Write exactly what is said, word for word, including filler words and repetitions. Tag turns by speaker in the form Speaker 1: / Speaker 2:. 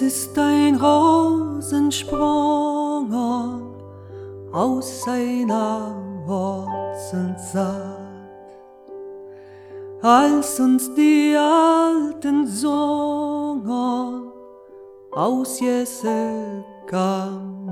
Speaker 1: ist ein Rosenspronger aus seiner Wurzeln saat. Als uns die alten Songer aus Jesse kam